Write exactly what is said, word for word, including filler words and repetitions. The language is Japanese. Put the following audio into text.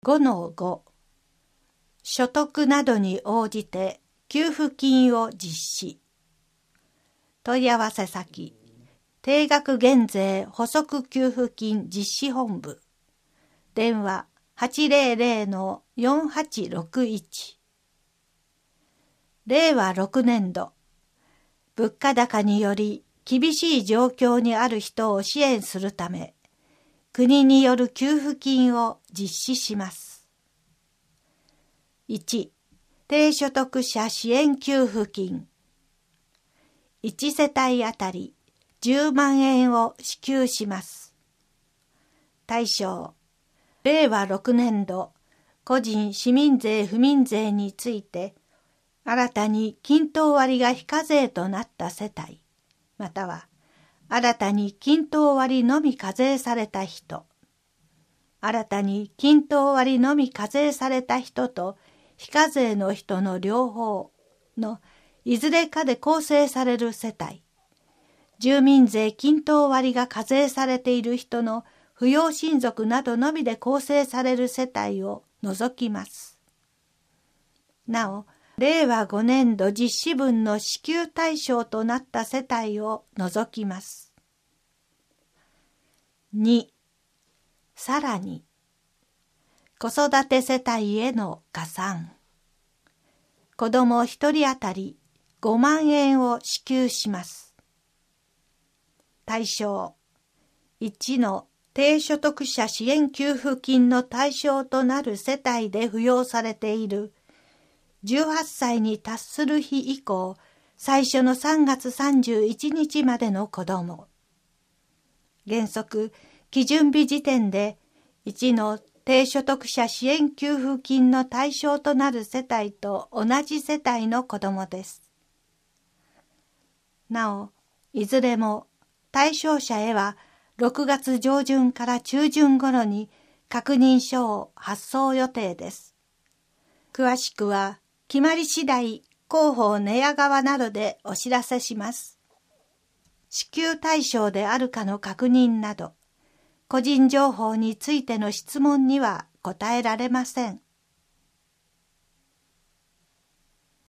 ごのご 所得などに応じて給付金を実施。問い合わせ先定額減税補足給付金実施本部電話 はちぜろぜろのよんはちろくいち。れいわろくねんど物価高により厳しい状況にある人を支援するため国による給付金を実施します。いち. 低所得者支援給付金いちせたいあたりじゅうまんえんを支給します。対象れいわろくねんど個人市民税不民税について新たに均等割が非課税となった世帯または新たに均等割のみ課税された人新たに均等割のみ課税された人と非課税の人の両方のいずれかで構成される世帯住民税均等割が課税されている人の扶養親族などのみで構成される世帯を除きます。なお、れいわごねんど実施分の支給対象となった世帯を除きます。に. さらに、子育て世帯への加算。子どもひとりあたりごまんえんを支給します。対象いちの低所得者支援給付金の対象となる世帯で扶養されているじゅうはっさいに達する日以降最初のさんがつさんじゅういちにちまでの子ども原則基準日時点でいちの低所得者支援給付金の対象となる世帯と同じ世帯の子どもです。なお、いずれも対象者へはろくがつじょうじゅんから中旬頃に確認書を発送予定です。詳しくは決まり次第広報寝屋川などでお知らせします。支給対象であるかの確認など個人情報についての質問には答えられません。